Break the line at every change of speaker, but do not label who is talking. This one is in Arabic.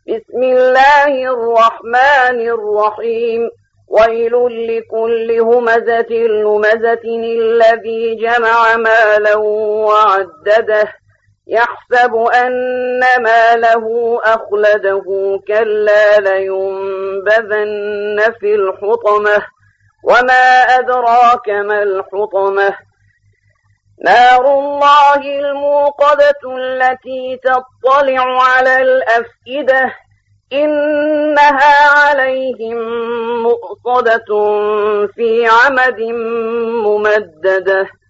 بسم الله الرحمن الرحيم. ويل لكل همزة لمزة الذي جمع مالا وعدده يحسب أن ماله أخلده كلا لينبذن في الحطمة وما أدراك ما الحطمة نار الله الموقدة التي تطلع على الأفئدة إنها عليهم مؤصدة في عمد ممددة.